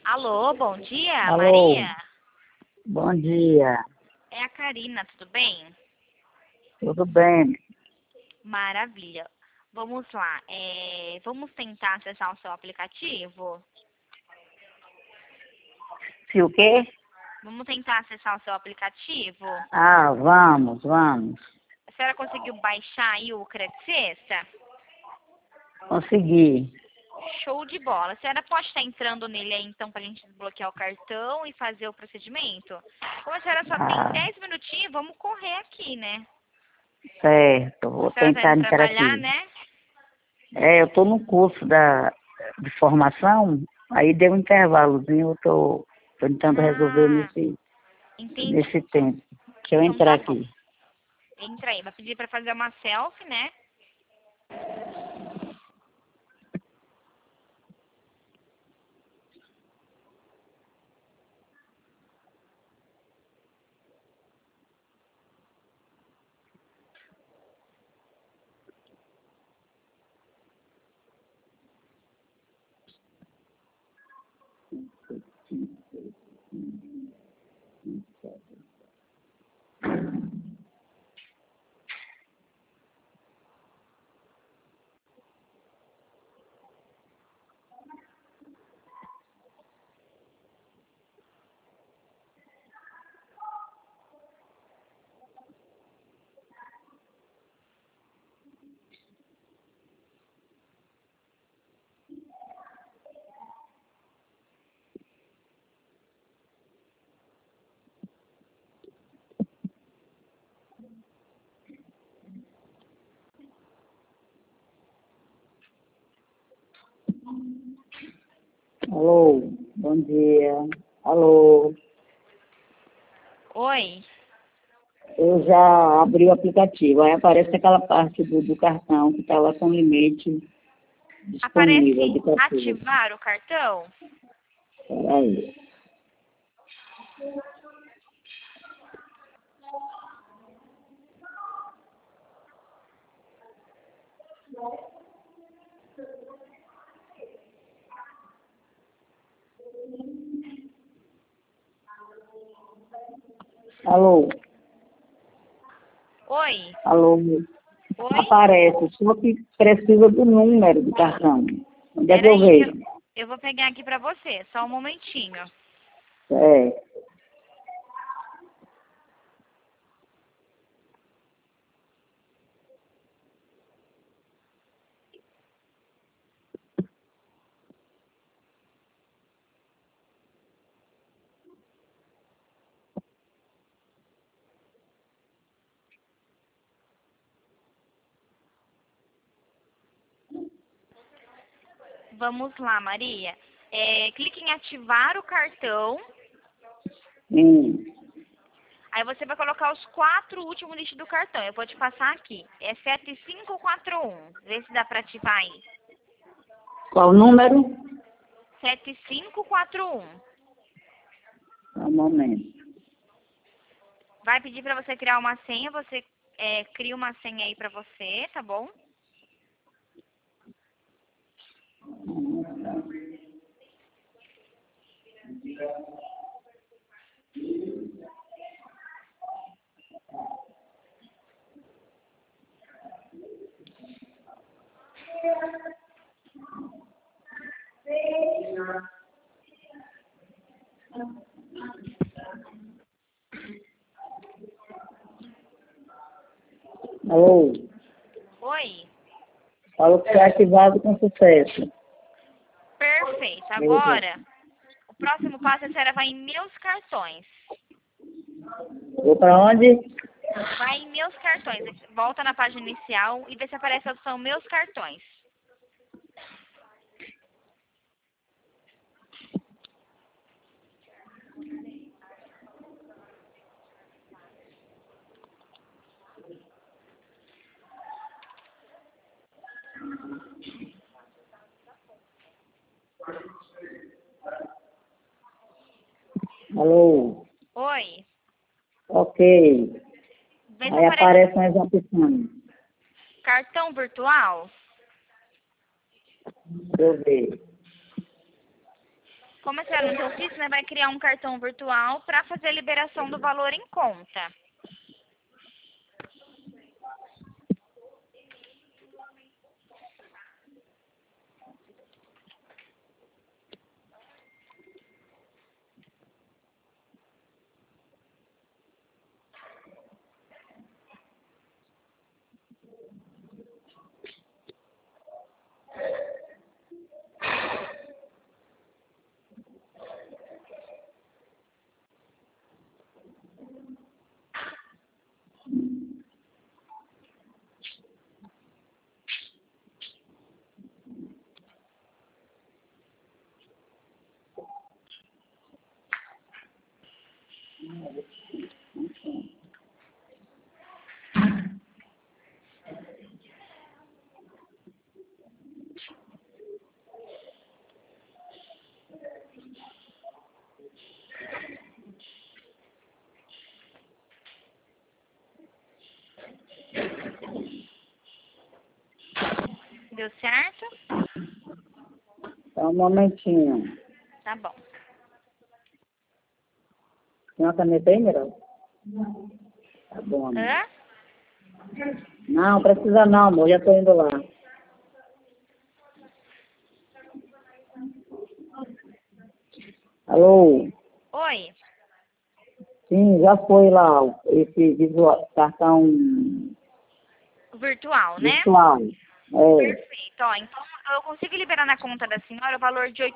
Alô, bom dia, Alô, Maria? bom dia. É a Karina, tudo bem? Tudo bem? Maravilha. Vamos lá, vamos tentar acessar o seu aplicativo? Se o quê? Vamos tentar acessar o seu aplicativo? Ah, vamos. A senhora conseguiu baixar aí o Credicesta? Consegui. Show de bola. A senhora pode estar entrando nele aí, então, para a gente desbloquear o cartão e fazer o procedimento? Como a senhora só tem Ah, 10 minutinhos, vamos correr aqui, né? certo. A Vou senhora está tentar indo entrar trabalhar, aqui. né? Eu estou no curso de formação, aí deu um intervalozinho, eu estou tentando resolver Ah, entendi. nesse tempo. Deixa eu Então entrar tá bom. aqui. Entra aí. Vai pedir para fazer uma selfie, né? Alô, bom dia. Alô, Oi. eu já abri o aplicativo, aí aparece aquela parte do cartão que está lá com limite disponível Aparece de carteira. ativar o cartão? Peraí. Alô, Oi. alô. Oi. Aparece, só que precisa do número do cartão. Onde é que eu Peraí que vejo? eu vou pegar aqui pra você. Só um momentinho. É. Vamos lá, Maria. Clique em ativar o cartão. Hum. Aí você vai colocar os 4 últimos dígitos do cartão. Eu vou te passar aqui. É 7541. Vê se dá pra ativar aí. Qual o número? 7541. Só um momento. Vai pedir pra você criar uma senha. Você cria uma senha aí pra você, tá bom? Alô, Oi. falou que foi ativado com sucesso. Perfeito. Veja. Agora, o próximo passo é a senhora vai em meus cartões. Vou para onde? Vai em meus cartões. Volta na página inicial e vê se aparece a opção meus cartões. Alô, Oi. ok. Vê se Aí aparece aparecem as opções. cartão virtual. Deixa eu ver. Como a senhora não tem oficina, vai criar um cartão virtual para fazer a liberação do valor em conta. Deu certo? Só um momentinho. Tá bom. Tem uma caneta aí, Mira? Tá bom, amor. Hã? Não, precisa não, amor. Já tô indo lá. Alô? Oi. Sim, já foi lá esse cartão Virtual, né? virtual. É, Perfeito. Ó, então, eu consigo liberar na conta da senhora o valor de R$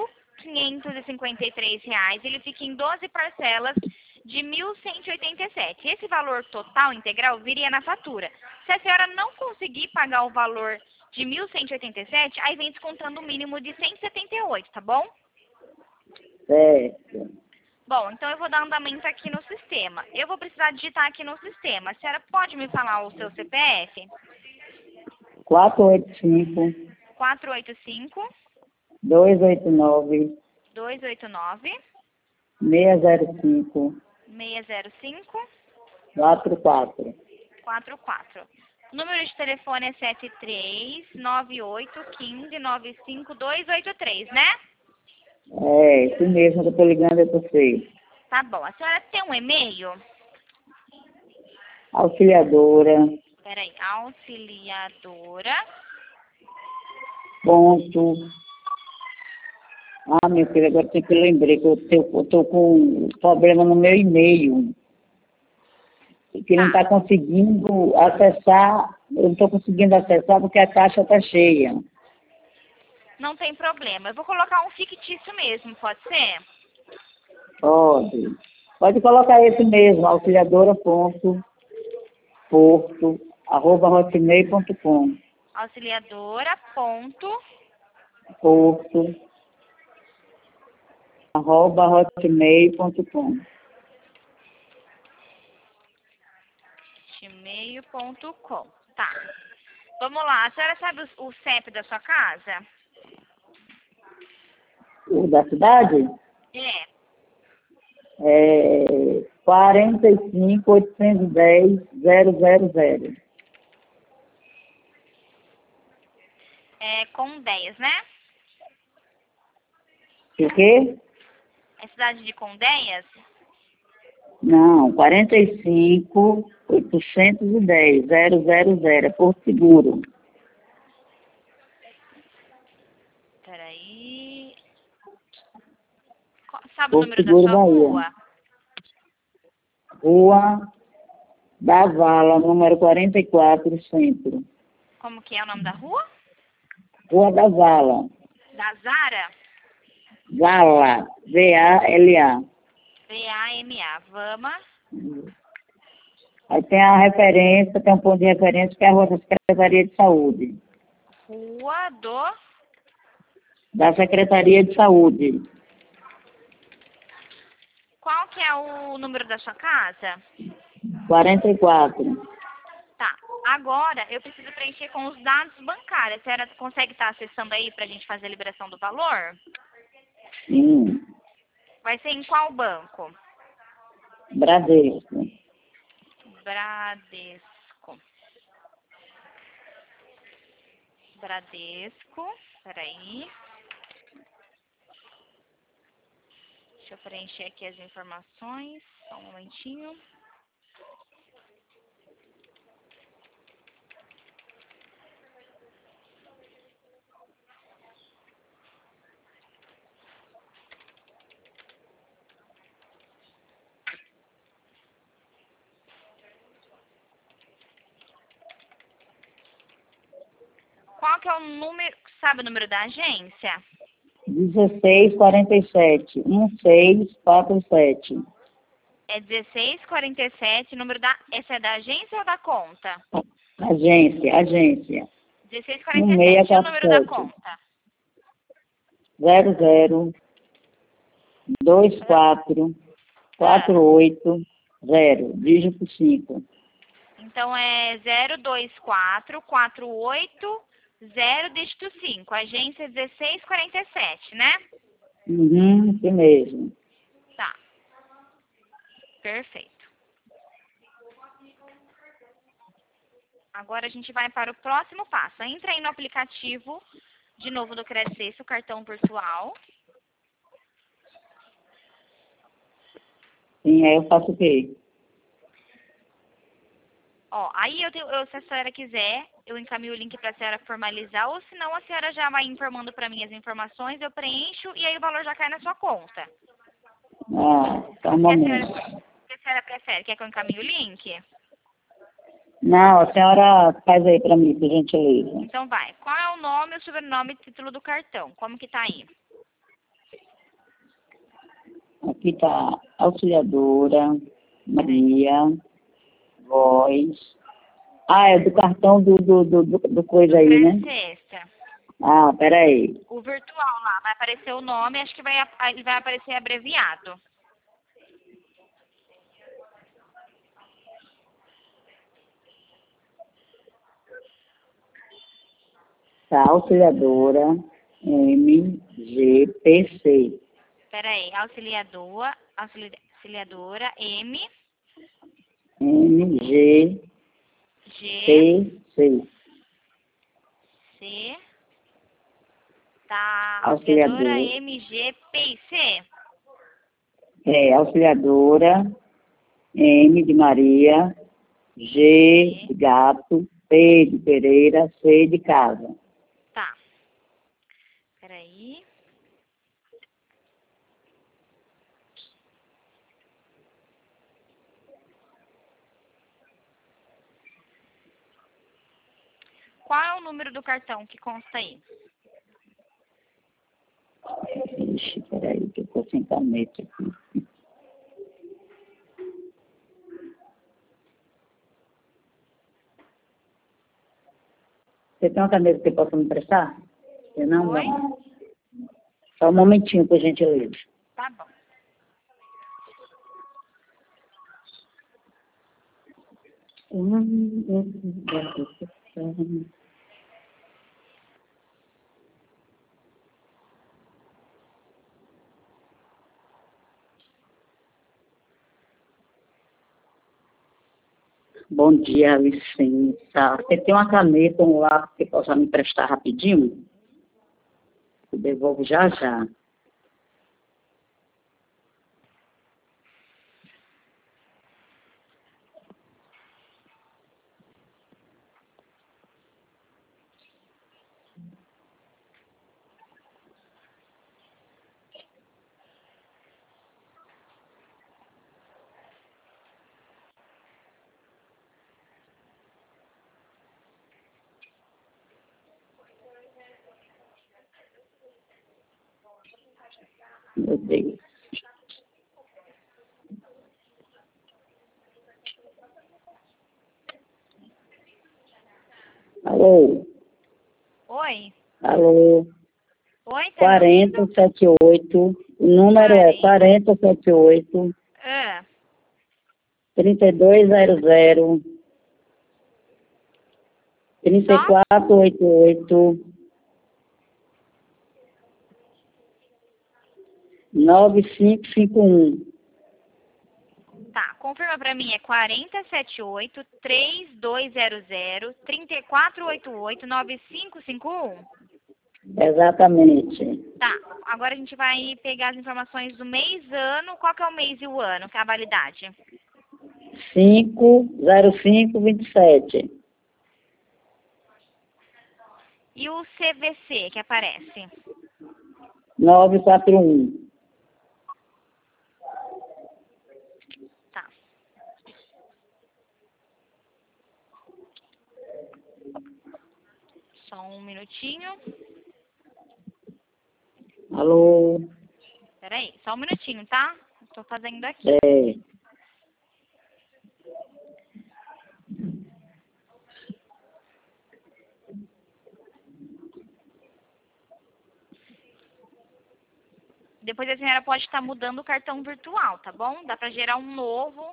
8.553. Ele fica em 12 parcelas de 1.187. Esse valor total integral viria na fatura. Se a senhora não conseguir pagar o valor de 1.187, aí vem descontando o mínimo de 178, tá bom? certo. Bom, então eu vou dar andamento aqui no sistema. Eu vou precisar digitar aqui no sistema. A senhora pode me falar o seu CPF? 485 485 289 289 605 605 44. 44. O número de telefone é 7398159523, né? É, isso mesmo que eu tô ligando é pra você. Tá bom. A senhora tem um e-mail? Auxiliadora, Peraí. Auxiliadora. ponto. Ah, meu filho, agora tem que lembrar que eu tô com um problema no meu e-mail. Que não Tá. está conseguindo acessar, eu não estou conseguindo acessar porque a caixa está cheia. Não tem problema. Eu vou colocar um fictício mesmo, pode ser? Pode. Pode colocar esse mesmo, auxiliadora.porto@hotmail.com. Auxiliadora. Ponto. Porto@hotmail.com. Gmail.com. Tá. Vamos lá. A senhora sabe o CEP da sua casa? O da cidade É. é 45.810.000. É Condeias, né? O quê? É cidade de Condeias? Não, 45.810.000. É Porto Seguro. Peraí. Sabe o Porto número da Seguro, sua Bahia. rua? Rua da Vala, número 44, Centro. Como que é o nome da rua? Rua da Vala. Da Zara? Vala, Vala. VAMA. Vama. Aí tem a referência, tem um ponto de referência que é a Rua da Secretaria de Saúde. Rua do... Da Secretaria de Saúde. Qual que é o número da sua casa? 44. Tá. Agora, eu preciso preencher com os dados bancários. A senhora consegue estar acessando aí pra gente fazer a liberação do valor? Sim. Vai ser em qual banco? Bradesco. Bradesco. Bradesco. Peraí. Deixa eu preencher aqui as informações. Só um momentinho. Qual que é o número, sabe o número da agência? 1647, 1647. É 1647, número da... Essa é da agência ou da conta? Agência. 1647, e o número da 1647. conta? 00 24 480, dígito 5. Então é 024 480, dígito 5. Agência 1647, né? Isso mesmo. Tá. Perfeito. Agora a gente vai para o próximo passo. Entra aí no aplicativo, de novo do Credicês, o cartão virtual. Sim, aí eu faço o quê? Ó, aí se a senhora quiser, eu encaminho o link para a senhora formalizar, ou senão a senhora já vai informando para mim as informações, eu preencho e aí o valor já cai na sua conta. Tá um momento. O que a senhora prefere? Quer que eu encaminhe o link? Não, a senhora faz aí para mim, por gentileza. Então vai. Qual é o nome, o sobrenome e título do cartão? Como que tá aí? Aqui tá Auxiliadora, Maria, Voz. É do cartão do coisa aí, né? Sexta. Peraí. O virtual lá, vai aparecer o nome, acho que vai aparecer abreviado. Tá, Auxiliadora, MGPC. Peraí, auxiliadora, M, MGPC. G, C, tá, auxiliadora MGPC. Auxiliadora, M de Maria, G de gato, P de Pereira, C de casa. Tá. Peraí. Qual é o número do cartão que consta aí? Ixi, peraí, que eu tô sem caneta aqui. Você tem uma caneta que possa me emprestar? Eu não, Oi? não. Só um momentinho, por gentileza. Tá bom. Bom dia, licença. Você tem uma caneta, um lápis que possa me emprestar rapidinho? Eu devolvo já já. Meu Deus. Alô? Oi? Alô? Oi, tá me ouvindo? 4078. O número é 4078 Ah, 3200 3488 9551. tá. Confirma pra mim, é 4078-3200-3488-9551. Exatamente. Tá, agora a gente vai pegar as informações do mês, ano. Qual que é o mês e o ano, que é a validade? 5/05/27. E o CVC que aparece? 941. Tá. Só um minutinho. Alô? Peraí, só um minutinho, tá? Estou fazendo aqui. É. Depois a senhora pode estar mudando o cartão virtual, tá bom? Dá para gerar um novo.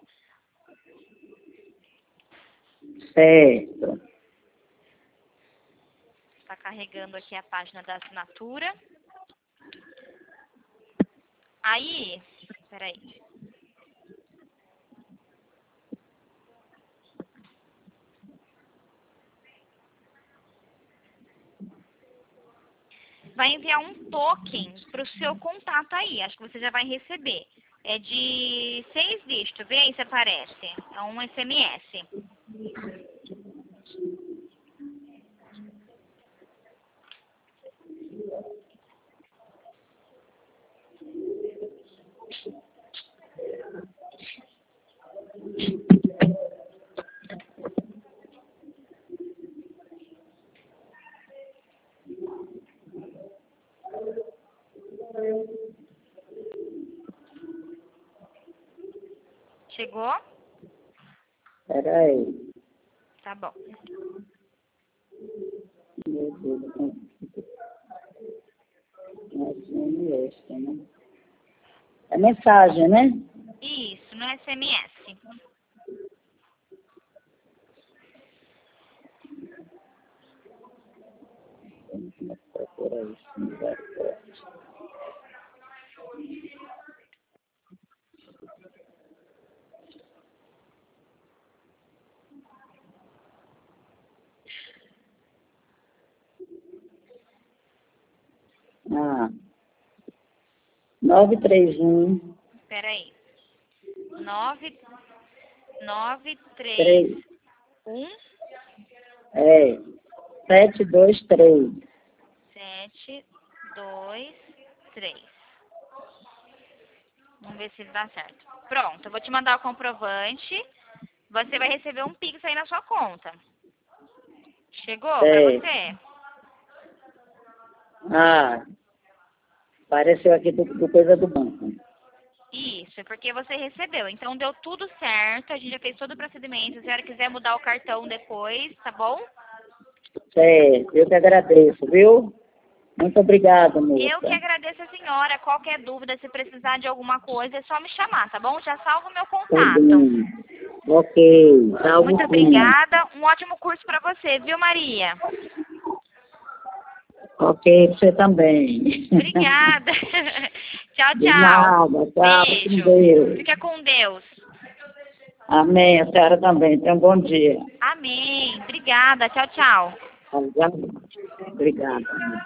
Certo. Está carregando aqui a página da assinatura. Aí, peraí. Vai enviar um token para o seu contato aí. Acho que você já vai receber. É de 6 dígitos. Vê aí se aparece. É um SMS. Chegou? Espera aí. Tá bom. Meu Deus. SMS, né? É mensagem, né? Isso, no SMS. Procura isso. Ah. 931. Peraí. 931 É. 723. 723. Vamos ver se dá certo. Pronto, eu vou te mandar o comprovante. Você vai receber um Pix aí na sua conta. Chegou pra É. você? Ah. Apareceu aqui do coisa do banco. Isso, é porque você recebeu. Então deu tudo certo, a gente já fez todo o procedimento. Se a senhora quiser mudar o cartão depois, tá bom? Certo. Eu que agradeço, viu? Muito obrigada, Eu que moça. agradeço a senhora. Qualquer dúvida, se precisar de alguma coisa, é só me chamar, tá bom? Já salvo o meu Tá contato. bem. Ok. Salve Muito sim. obrigada. Um ótimo curso pra você, viu, Maria? Ok, você também. Obrigada. Tchau, De tchau. nada. Tchau, com Beijo. Deus. Fica com Deus. Amém. A senhora também. Tenha um bom dia. Amém. Obrigada. Tchau, tchau. Obrigada.